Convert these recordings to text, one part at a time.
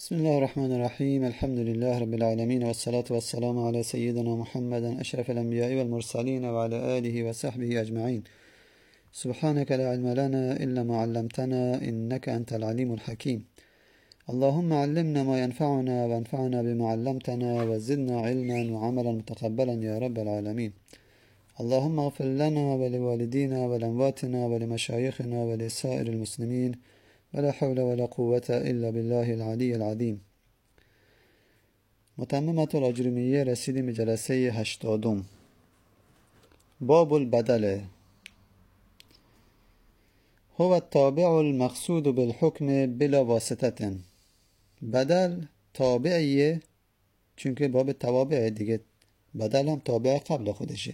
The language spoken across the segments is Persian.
بسم الله الرحمن الرحيم. الحمد لله رب العالمين، والصلاة والسلام على سيدنا محمد أشرف الأنبياء والمرسلين وعلى آله وصحبه أجمعين. سبحانك لا علم لنا إلا ما علمتنا إنك أنت العليم الحكيم. اللهم علمنا ما ينفعنا وانفعنا بما علمتنا وزدنا علما وعملا متقبلا يا رب العالمين. اللهم اغفر لنا ولوالدينا ولأمواتنا ولمشايخنا ولسائر المسلمين، ولا حول ولا قوة إلا بالله العلي العظيم. متممة الأجرمیه رسیدیم به جلسه 80. باب البدل. هو التابع المقصود بالحكم بلا واسطة. بدل تابعیه، چونکه باب توابع دیگه، بدل هم تابع قبل خودشه.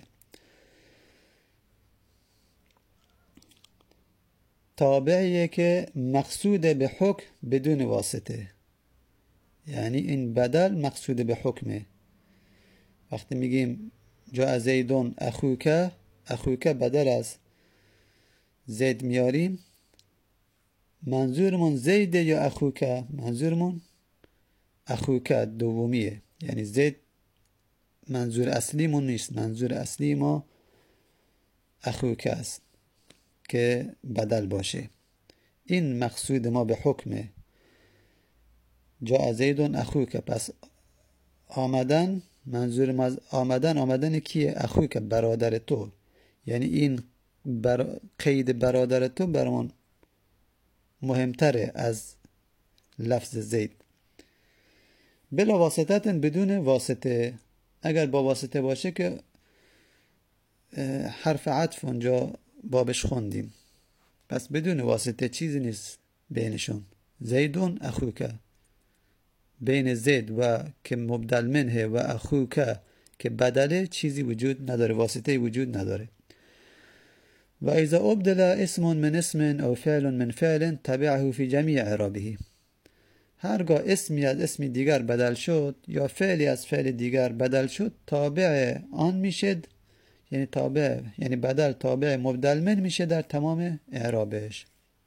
تابعیه که مقصود به حکم بدون واسطه، یعنی این بدل مقصود به حکمه. وقتی میگیم جاء زیدون اخوک بدل از زید میاریم، منظورمون زیده یا اخوک؟ منظورمون اخوک دومیه، یعنی زید منظور اصلیمون نیست. منظور اصلی ما اخوک است که بدل باشه. این مقصود ما به حکمه. جاء زیدون اخوک، پس آمدن، منظور ما از آمدن کیه؟ اخوک، برادر تو. یعنی این قید برادر تو برامون مهمتره از لفظ زید. بلا واسطه، بدون واسطه. اگر با واسطه باشه که حرف عطف اونجا بابش خوندیم، پس بدون واسطه چیزی نیست بینشون. زیدون اخوک، بین زید و که مبدل منه و اخوک که بدله چیزی وجود نداره، واسطه وجود نداره. و اذا ابدل اسم من اسم او فعل من فعل تبعه فی جمیع اعرابه. هرگاه اسمی از اسم دیگر بدل شد یا فعلی از فعل دیگر بدل شد، تابع آن میشه، یعنی تابع، یعنی بدل تابع مبدل من میشه در تمام اعرابش.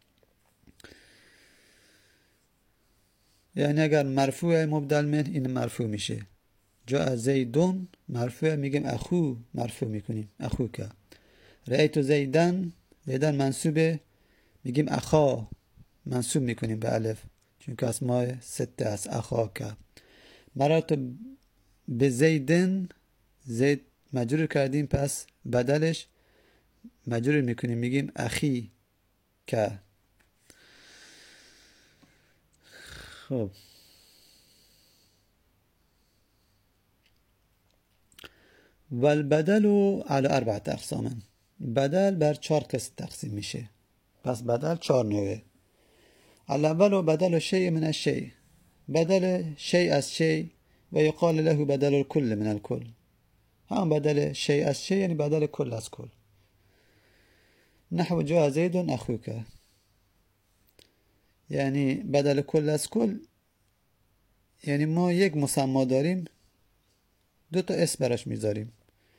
یعنی اگر مرفوع مبدل من، این مرفوع میشه. جاء زیدون مرفوع، میگیم اخو مرفوع میکنیم، اخوک. رأیت زیدن منصوبه، میگیم اخا منصوب میکنیم به الف، چون که اسماء سته است. اخاک. مررت به زیدن، زید مجرور کردیم، پس بدلش مجرور میکنیم، میگیم اخی که. خب، والبدل على 4 اقسام. بدل بر 4 قسم تقسیم میشه. پس بدل 4 نوعه. الاول بدل شیء من الشیء، بدل شیء از شیء، و یقال له بدل الكل من الكل. هم بدل شیء از شیء یعنی بدل کل از کل. نحو جاء زید اخوک، یعنی بدل کل از کل، یعنی ما یک مسما داریم، 2 تا اسم براش میذاریم.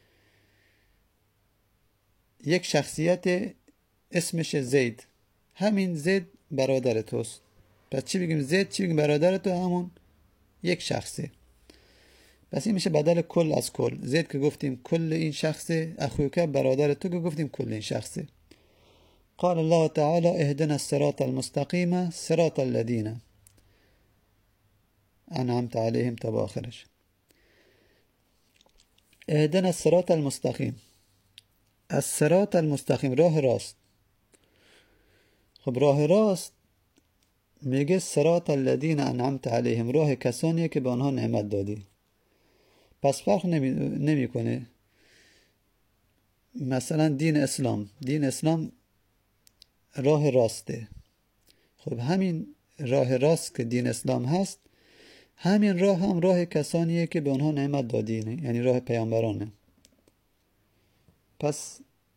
یک شخصیت اسمش زید، همین زید برادر توست. پس چی بگیم؟ زید چی بگیم؟ برادر تو، همون یک شخصه. پس این میشه بدل کل از کل. زید که گفتیم کل این شخصه، اخوک برادر تو که گفتیم کل این شخصه. قال الله تعالی اهدنا الصراط المستقیم صراط الذین انعمت علیهم تا به آخرش. اهدنا الصراط المستقیم، الصراط المستقیم، راه راست. خب راه راست میگه صراط الذین انعمت علیهم، راه کسانیه که به آنها نعمت دادی. پس فرق نمیکنه. مثلا دین اسلام راه راسته. خب همین راه راست که دین اسلام هست، همین راه هم راه کسانیه که به آنها نعمت دادی، یعنی راه پیامبرانه. پس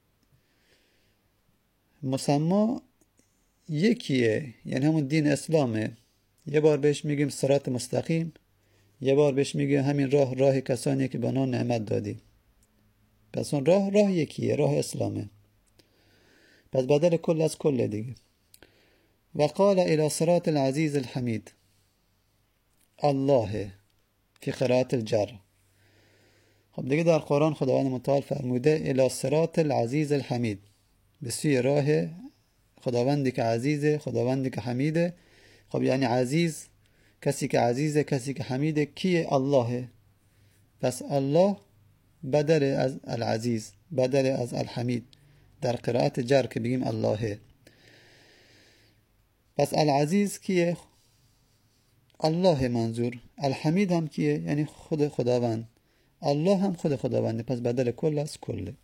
مسما یکیه، یعنی همون دین اسلامه. یه بار بهش میگیم صراط مستقیم، یه بار بهش میگیم همین راه کسانیه که به آنها نعمت دادی. پس اون راه یکیه، راه اسلامه. پس بدل کل از کل دیگه. و قال الى صراط العزیز الحمید. الله فی قرائت الجر. خب دیگه در قرآن خداوند متعال فرموده الی صراط العزیز الحمید، به سوی راه خداوندی که عزیزه، خداوندی که حمیده. خب یعنی عزیز، کسی که عزیزه، کسی که حمیده کیه؟ الله. پس الله بدل از العزیز، بدل از الحمید در قرائت جر که بگیم الله. پس العزیز کیه؟ الله منظور. الحمید هم کیه؟ یعنی خود خداوند. الله هم خود خداونده، پس بدل کل از کله.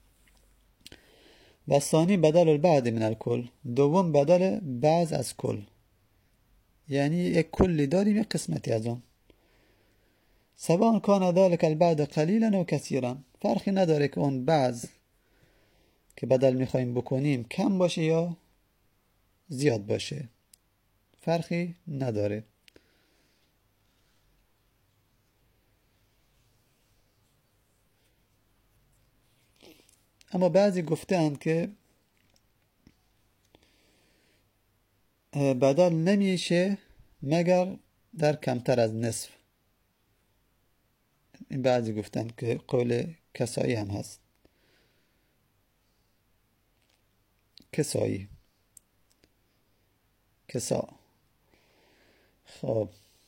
و ثانی بدل البعض من الکل، دوم بدل بعض از کل، یعنی یک کلی داریم یک قسمتی از اون. سواء کان ذلک البعض قلیلا و کثیرا، فرقی نداره که اون بعض که بدل میخوایم بکنیم کم باشه یا زیاد باشه، فرقی نداره. اما بعضی گفتند که بدل نمیشه مگر در کمتر از نصف. این بعضی گفتند که قول کسایی هم هست. کسایی، کسا. خب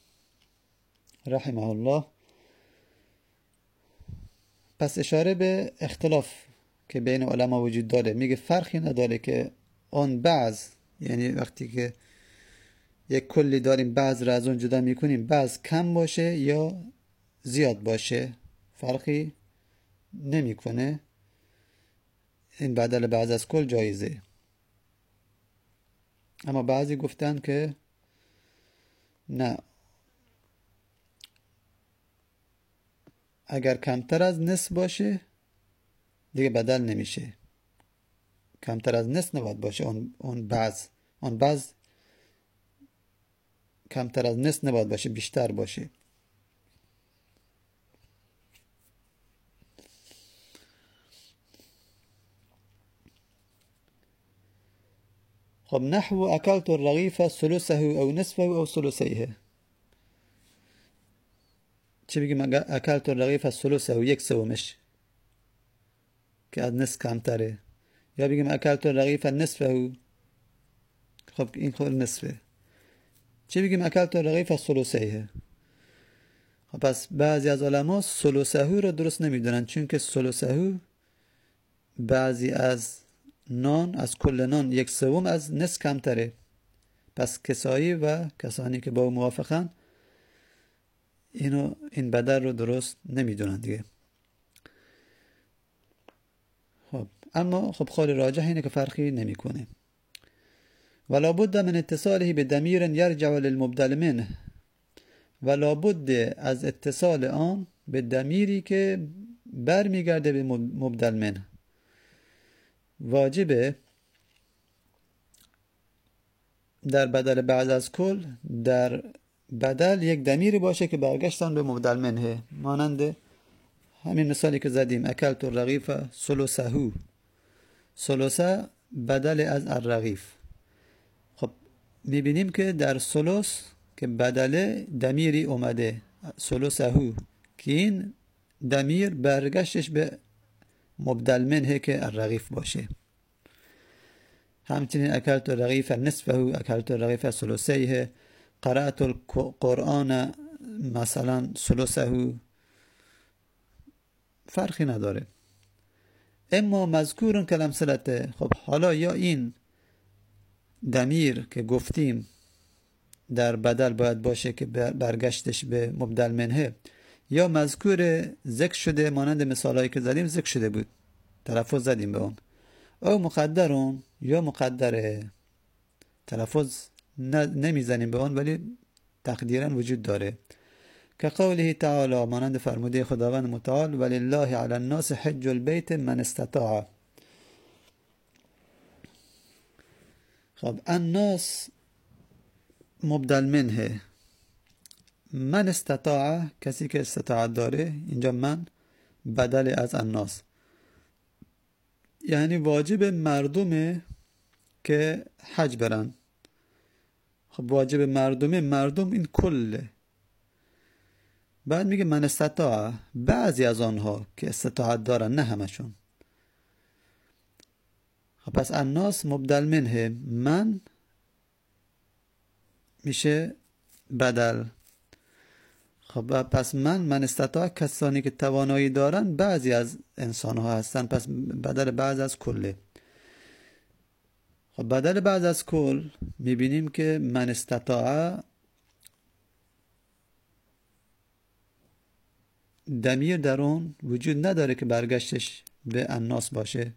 رحمه الله. پس اشاره به اختلاف که بین علما وجود داره، میگه فرقی نداره که اون بعض، یعنی وقتی که یک کلی داریم بعض را از اون جدا میکنیم، بعض کم باشه یا زیاد باشه فرقی نمیکنه، این بدل بعض از کل جایزه. اما بعضی گفتن که نه، اگر کمتر از نصف باشه دیگه بدل نمیشه، کمتر از نصف نباید باشه. اون بعض کمتر از نصف نباید باشه، بیشتر باشه. خب نحو اکلت الرغیف ثلثه او نصفه او ثلثیه. چه بگیم اکلت الرغیف ثلثه و یک سومش که از نصف کمتره، یا بگیم اکلت الرغیف نصفه؟ خب این خود نصفه. چه بگیم اکلت الرغیف ثلثیه؟ خب پس بعضی از علما ثلثه رو درست نمیدونن، چون که ثلثه بعضی از نان، از کل نان یک سوم از نصف کمتره. پس کسایی و کسانی که با موافقن این بدل رو درست نمیدونن دیگه. خب اما خب قول راجح اینه که فرقی نمیکنه. ولا بد من اتصاله به ضمیر یرجع للمبدل منه، ولا بد از اتصال آن به ضمیری که برمیگرده به مبدل منه. واجبه در بدل بعض از کل در بدل یک ضمیری باشه که برگشتن به مبدل منه، مانند همین مثالی که زدیم اکلت الرغیف ثلثه، ثلثه بدل از الرغیف. خب میبینیم که در ثلث که بدل ضمیری اومده ثلثه، که این ضمیر برگشتش به مبدل منه که الرغیف باشه. همچنین اکلت الرغیف نصفه، اکلت الرغیف ثلثیه، قرأت القرآن مثلا ثلثه، فرقی نداره. اما مذکورن کالامثلة. خب حالا یا این ضمیر که گفتیم در بدل باید باشه که برگشتش به مبدل منه، یا مذکور ذکر شده مانند مثالایی که زدیم ذکر شده بود، تلفظ زدیم به اون، او مقدرون یا مقدره، تلفظ نمیزنیم به اون ولی تقدیرا وجود داره، که قوله تعالی مانند فرموده خداوند متعال ولله علی الناس حج البیت من استطاع. خب الناس مبدل منه، من استطاع کسی که استطاعت داره، اینجا من بدل از الناس، یعنی واجب مردمه که حج برن. خب واجب مردم این کله، بعد میگه من استطاع، بعضی از آنها که استطاعت دارن، نه همشون. خب پس الناس مبدل منه، من میشه بدل. خب پس من استطاع کسانی که توانایی دارن بعضی از انسان ها هستن، پس بدل بعض از کله. خب بدل بعض از کل میبینیم که من استطاع ضمیر در اون وجود نداره که برگشتش به الناس باشه،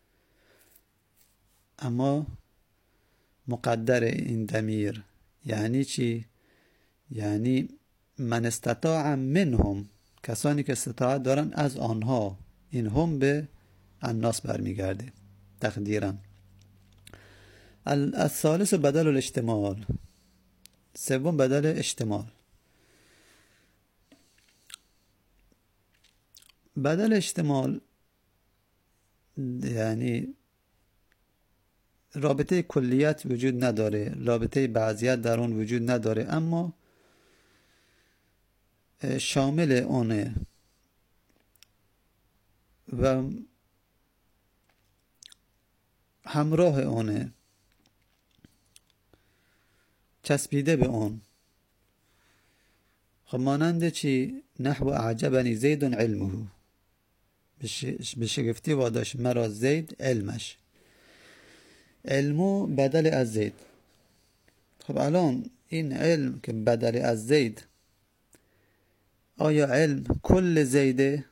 اما مقدر این ضمیر. یعنی چی؟ یعنی من استطاع منهم، کسانی که استطاعت دارن از آنها، این هم به الناس برمیگرده تقدیرا. الثالث بدل الاشتمال، سوم بدل اشتمال. بدل اشتمال یعنی رابطه کلیت وجود نداره، رابطه بعضیت در اون وجود نداره، اما شامل اونه و همراه اونه، چسبیده به اون. خب مانند چی؟ نحو اعجبنی زید علمه، به شگفتی واداشت مرا زید علمش. علمو بدل از زید. خب الان این علم که بدل از زید، آیا علم کل زیده؟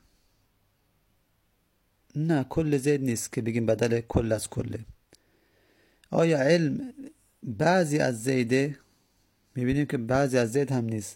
نه، کل زید نیست که بگیم بدل کل از کله. آیا علم بعضی از زیده؟ میبینیم که بعضی از زید هم نیست.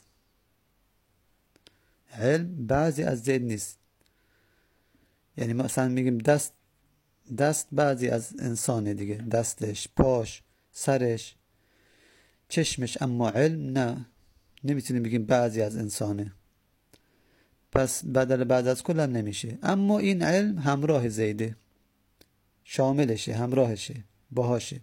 علم بعضی از زید نیست. یعنی مثلا میگیم دست بعضی از انسانه دیگه، دستش، پاش، سرش، چشمش، اما علم نه، نمیتونیم بگیم بعضی از انسانه، پس بدل بعض از کل هم نمیشه. اما این علم همراه زیده، شاملشه، همراهشه، باهاشه،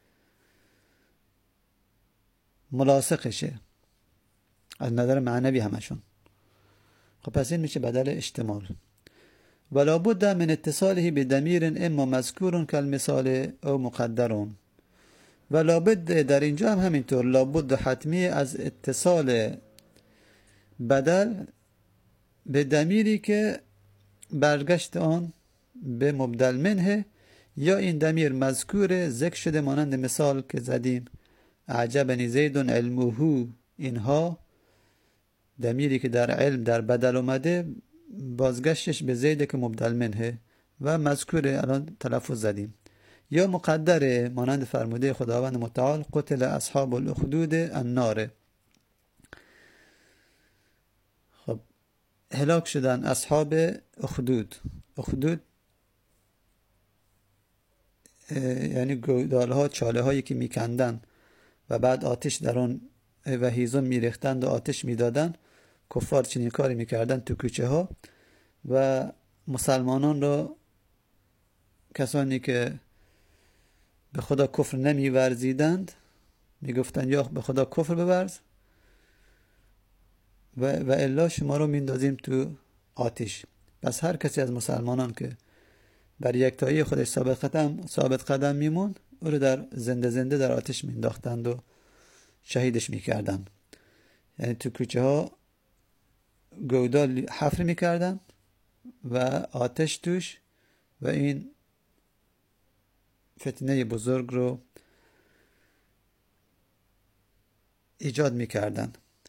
ملاصقشه از نظر معنوی همشون. خب پس این میشه بدل اشتمال. ولا بد من اتصاله بضمیر اما مذکور کالمثال او مقدر. ولا بد در اینجا هم همینطور، لابد حتمی از اتصال بدل به ضمیری که برگشت آن به مبدل منه، یا این ضمیر مذکور ذکر شده، مانند مثال که زدیم اعجبنی زید علمه، اینها ضمیری که در علم در بدل اومده بازگشتش به زید که مبدل منه و مذکوره، الان تلفظ زدیم. یا مقدره، مانند فرموده خداوند متعال قتل اصحاب الاخدود النار. خب هلاک شدن اصحاب اخدود. اخدود یعنی گودال ها، چاله هایی که میکندن و بعد آتش در آن و هیزم میریختند و آتش میدادن. کفار چنین کاری میکردن تو کوچه ها و مسلمانان را، کسانی که به خدا کفر نمیورزیدند، میگفتند یا به خدا کفر بورز و الا شما رو میندازیم تو آتش. پس هر کسی از مسلمانان که بر یکتایی خودش ثابت قدم میموند، او رو در زنده در آتش مینداختند و شهیدش میکردند. یعنی تو کوچه ها گودال حفر میکردن و آتش توش و این فتنه بزرگ رو ایجاد میکردن.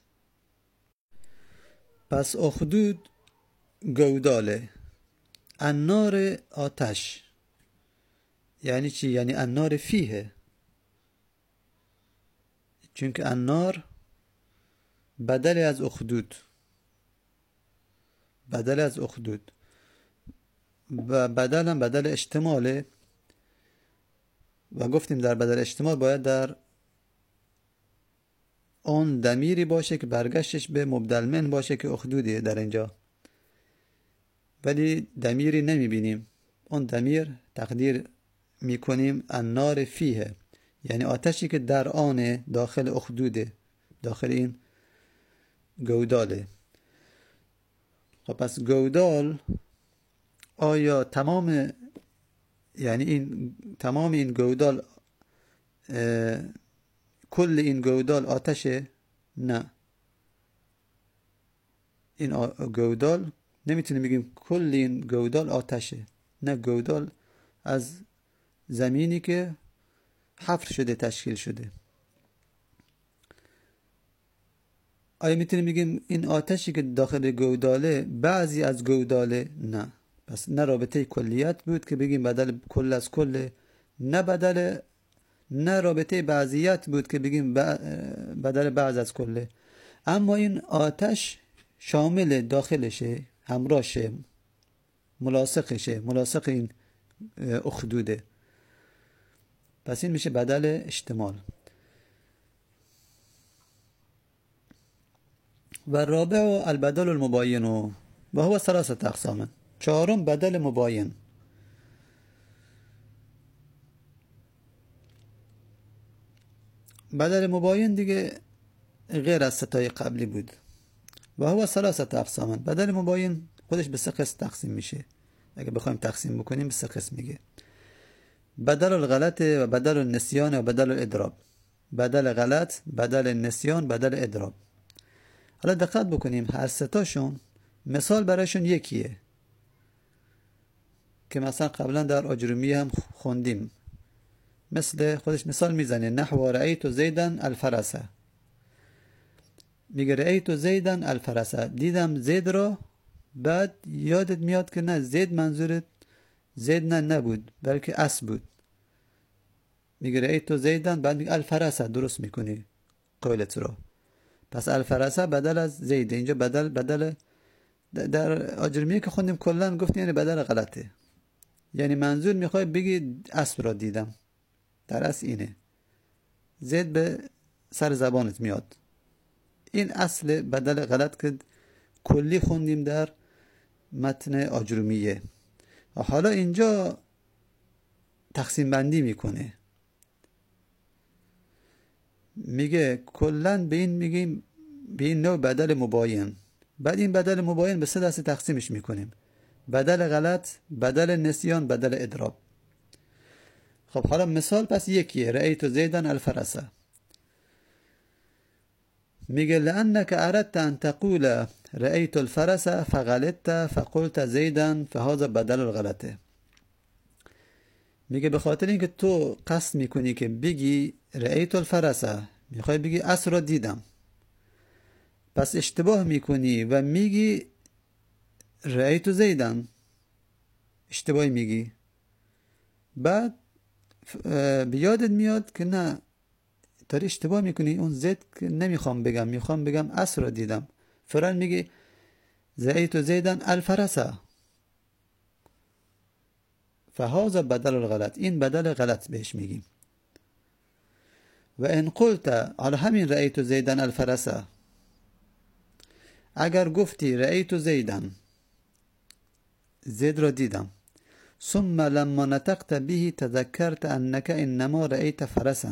پس اخدود گوداله، النار آتش. یعنی چی؟ یعنی النار فیه، چون که النار بدل از اخدود، بدل از اخدود و بدل هم بدل اشتماله. و گفتیم در بدل اشتمال باید در اون ضمیری باشه که برگشتش به مبدل من باشه که اخدودیه در اینجا، ولی ضمیری نمیبینیم. اون ضمیر تقدیر میکنیم النار فیه، یعنی آتشی که در آن داخل اخدوده، داخل این گوداله. خب پس گودال آیا تمام، یعنی تمام این گودال، کل این گودال آتشه؟ نه، این گودال نمیتونیم بگیم کل این گودال آتشه. نه، گودال از زمینی که حفر شده تشکیل شده. آیا میتونیم بگیم این آتشی که داخل گوداله بعضی از گوداله؟ نه. پس نه رابطه کلیت بود که بگیم بدل کل از کل، نه رابطه بعضیت بود که بگیم بدل بعض از کله. اما این آتش شامل داخلشه، همراهشه، ملاصق این اخدوده. پس این میشه بدل اشتمال. و الرابع البدل المباین و هو 3 اقسام. 4 بدل مباین. بدل مباین دیگه غیر از 3 قبلی بود. و هو 3 اقسام. بدل مباین خودش به 3 قسم تقسیم میشه. اگه بخوایم تقسیم بکنیم به 3 قسم میگه: بدل الغلط و بدل النسیان و بدل الادراب. بدل غلط، بدل نسیان، بدل ادراب. حالا دقت بکنیم هر 3 تاشون مثال برایشون یکیه که مثلا قبلا در آجرومیه هم خوندیم. مثل خودش مثال میزنه: نحو رأیت زیدن الفرسه. میگه رأیت زیدن الفرسه، دیدم زید را. بعد یادت میاد که نه، زید منظورت زید نبود بلکه اسب بود. میگه رأیت زیدن، بعد میگه الفرسه، درست میکنی قولت رو. پس الفرسه بدل از زید. اینجا بدل در آجرمیه که خوندیم کلا گفتیم یعنی بدل غلطه، یعنی منظور میخوای بگی اسب را دیدم. در اصل اینه، زید به سر زبانت میاد. این اصل بدل غلط که کلی خوندیم در متن آجرومیه. و حالا اینجا تقسیم بندی میکنه، میگه کلن به این میگیم به این نوع بدل مباین. بعد این بدل مباین به 3 دسته تقسیمش میکنیم: بدل غلط، بدل نسیان، بدل ادراب. خب حالا مثال پس یکیه: رأیت زیدن الفرسه. میگه لأنك اردت ان تقول رأیت الفرسه فغلطت فقلت زیدن فهذا بدل الغلطه. میگه به خاطر اینکه تو قصد میکنی که بگی رأیت الفرسه، میخوای بگی اسب را دیدم، پس اشتباه میکنی و میگی رأیت زیدن، اشتباهی میگی. بعد بیادت میاد که نه، داری اشتباه میکنی، اون زید که نمیخوام بگم، میخوام بگم اسب را دیدم. فران میگی رأیت زیدن الفرسه، فهذا بدل الغلط. این بدل غلط بهش میگیم. و ان قلت، على همین رأیت زیدن الفرسه، اگر گفتی رأیت زیدن، زید را دیدم، ثم لما نطقت به تذكرت انك انما رأیت فرسا،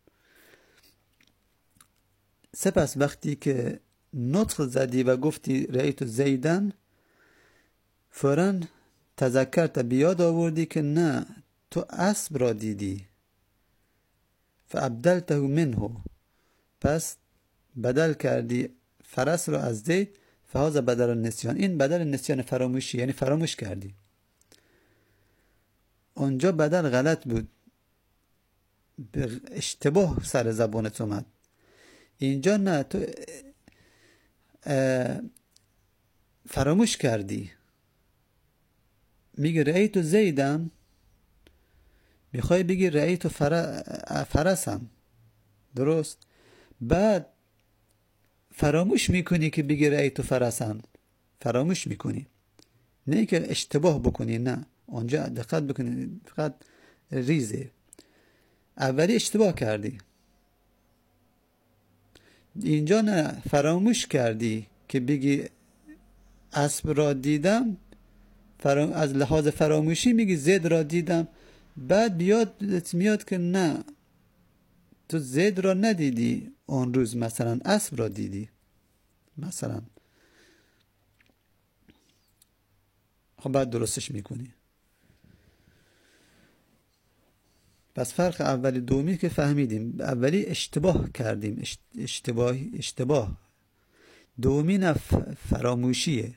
سپس وقتی که نطق زدی و گفتی رأیت زیدن، فوراً تذکرت، بیاد آوردی که نه، تو اسب را دیدی. فابدلته منه، پس بدل کردی فرس را از زید. فهذا بدل النسیان، این بدل نسیان فراموشی، یعنی فراموش کردی. اونجا بدل غلط بود، به اشتباه سر زبانت اومد. اینجا نه، تو فراموش کردی. میگه رأیت زیدم، میخوای بگی رأیت فرسم، درست؟ بعد فراموش میکنی که بگی رأیت فرسم، فراموش میکنی، نه که اشتباه بکنی. نه، اونجا دقت بکنی، فقط ریزه. اولی اشتباه کردی، اینجا نه، فراموش کردی که بگی اسب را دیدم، از لحاظ فراموشی میگی زید را دیدم. بعد میاد که نه، تو زید را ندیدی اون روز، مثلا اسب را دیدی مثلا. خب بعد درستش میکنی. پس فرق اولی دومی که فهمیدیم، اولی اشتباه کردیم، اشتباه. دومی نه فراموشیه.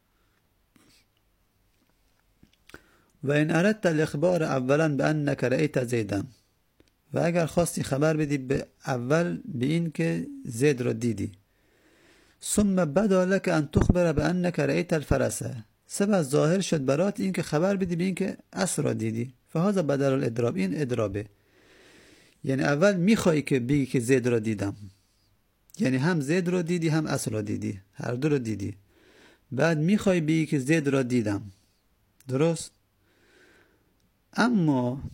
و این اردت الاخبار اولا به انک رأیت زیدن، و اگر خواستی خبر بدی به اول به این که زید را دیدی، ثم بدا لك ان تخبر به انک رأیت الفرسه، سپس ظاهر شد برات این که خبر بدی به این که اسب را دیدی، فهذا بدل الادراب، این ادرابه. یعنی اول میخوای که بگی که زید را دیدم، یعنی هم زید را دیدی هم اسب را دیدی، هر دو را دیدی، بعد میخوای بگی که زید را دیدم، درست؟ اما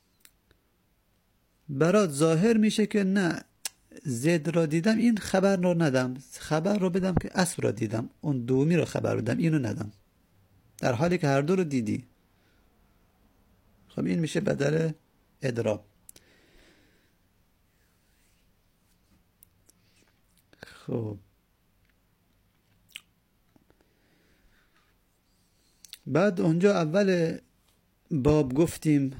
برات ظاهر میشه که نه، زید را دیدم، این خبر را ندم، خبر را بدم که اسب را دیدم، اون دومی را خبر بدم، اینو ندم، در حالی که هر دو رو دیدی. خب این میشه بدل ادراب. خب بعد اونجا اول باب گفتیم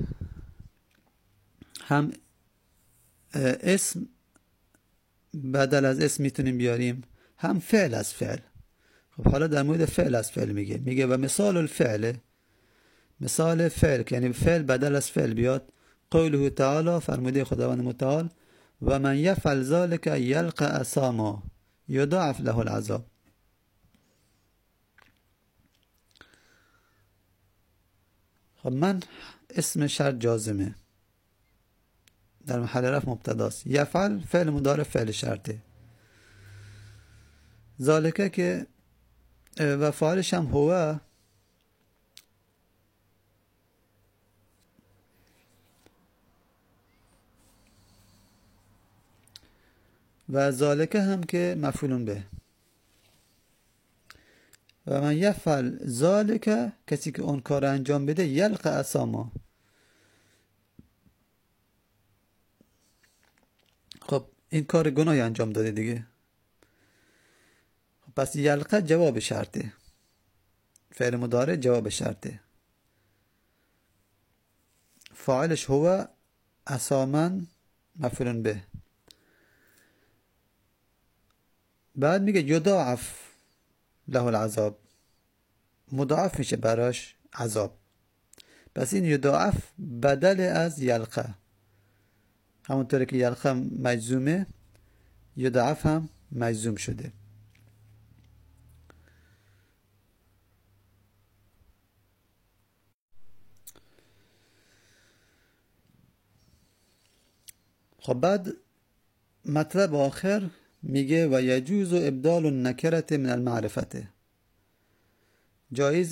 هم اسم بدل از اسم میتونیم بیاریم، هم فعل از فعل. خب حالا در مورد فعل از فعل میگه و مثال الفعل، مثال فعل که یعنی فعل بدل از فعل بیاد، قوله تعالی، فرموده خداوند متعال، و من یفعل ذلک یلقى اثاما یضاعف له العذاب. خب من اسم شرط جازمه، در محل رفع مبتداست، یفعل فعل مضارع فعل شرطه، ذالکه که و فاعلش هم هو، و ذالکه هم که مفعول به. و من یفعل ذالکه، کسی که اون کار انجام بده، یلقى اثاما. خب این کار گناهی انجام داده دیگه. خب پس یلقى جواب شرطه، فعل مضارع جواب شرطه، فاعلش هو، اثاما مفعول به. بعد میگه یضاعف له العذاب، مضاعف میشه براش عذاب. پس این یضاعف بدل از یلقى، همونطوری که یلقى مجزومه، یضاعف هم مجزوم شده. خب بعد مطلب آخر میگه و یجوز ابدال النکرة من المعرفته، جایز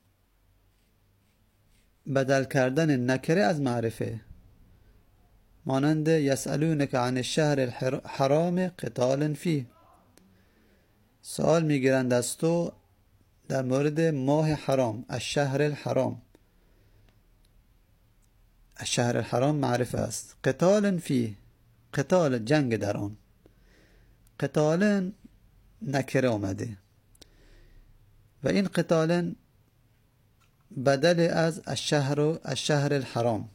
بدل کردن نکره از معرفه، مانند یسألونک عن الشهر الحرام قتال فیه، سوال میگیرند از تو در مورد ماه حرام، الشهر الحرام، الشهر الحرام معرفه است، قتال فیه، قتال جنگ در آن، قتال نکره آمده و این قتال بدل از الشهر الحرام،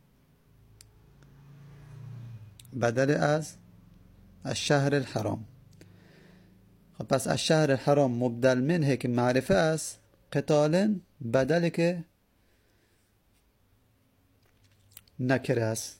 بدل از الشهر الحرام. خب پس الشهر الحرام مبدل منه که معرفه است، قتال بدل که نکره است.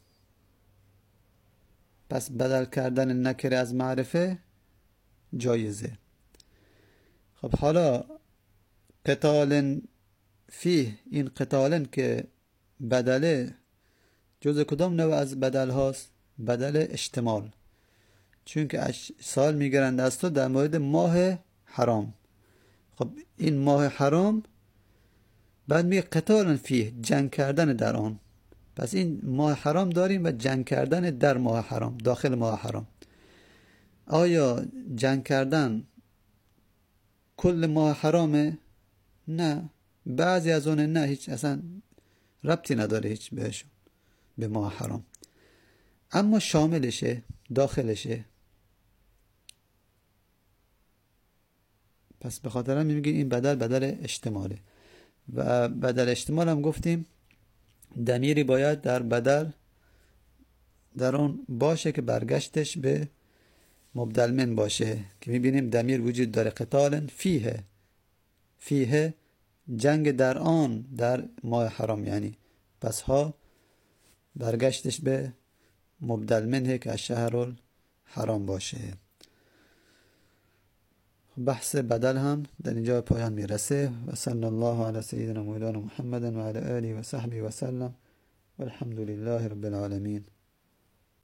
پس بدل کردن نکره از معرفه جایزه. خب حالا قتال فیه، این قتالن که بدله جز کدام نوع از بدل هاست؟ بدل اشتمال، چون که سال میگرند از تو در مورد ماه حرام. خب این ماه حرام بعد میگه قتال فیه، جنگ کردن در آن. پس این ماه حرام داریم و جنگ کردن در ماه حرام، داخل ماه حرام. آیا جنگ کردن کل ماه حرامه؟ نه، بعضی از اون نه، هیچ اصلا ربطی نداره هیچ بهشون، به ماه حرام، اما شاملشه، داخلشه. پس به خاطر همین میگیم این بدل اشتماله. و بدل احتمال هم گفتیم ضمیری باید در بدل در اون باشه که برگشتش به مبدل من باشه، که میبینیم ضمیر وجود داره قتال فیه جنگ در آن در ماه حرام، یعنی پس ها برگشتش به مبدل منه که از شهر حرام باشه. بحث بدل هم در اینجا پایان میرسه. و صلی الله علی سیدنا مولانا محمد و علی آله و صحبه و سلم والحمد لله رب العالمین.